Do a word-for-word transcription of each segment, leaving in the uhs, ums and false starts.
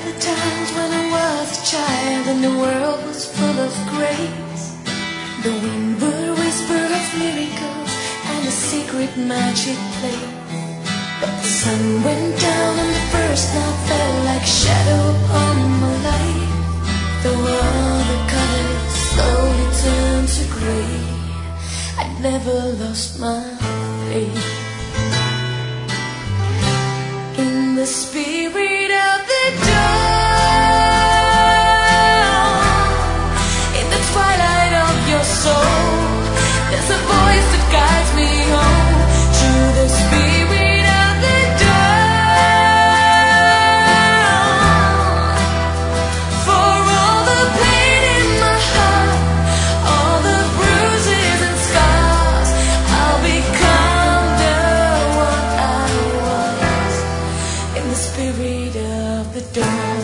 the times when I was a child and the world was full of grace. The wind would whisper of miracles and a secret magic play. But the sun went down and the first night fell like a shadow upon my life. Though all the colors slowly turned to grey, I never lost my faith in the spirit of the dawn. In the twilight of your soul, there's a voice that guides me home to the spirit of the dawn. For all the pain in my heart, all the bruises and scars, I'll become the one I was in the spirit of the dawn.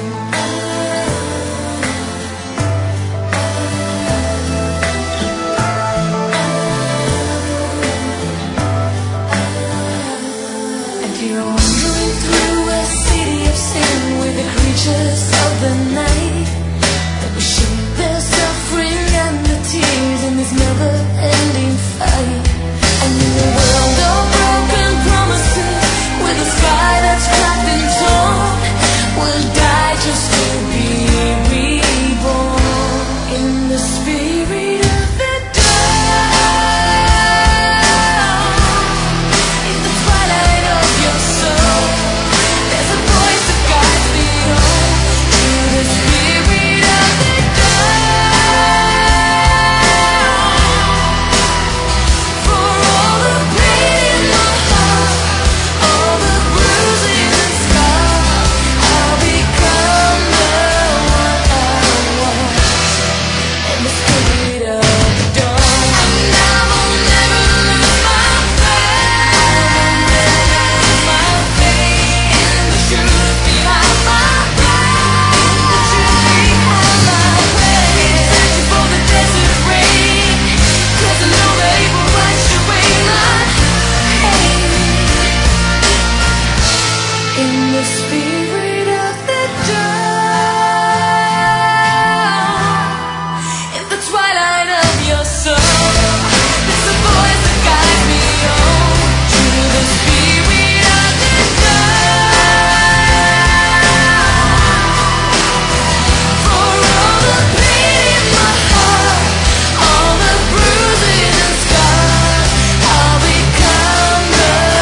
You're wandering through a city of sin with the creatures of the night that will share their suffering and the tears in this never-ending fight. And in a world of broken promises, with a sky that's cracked and torn, we'll die just to be reborn in the spirit of the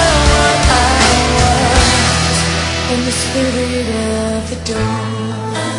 in the spirit of the dawn.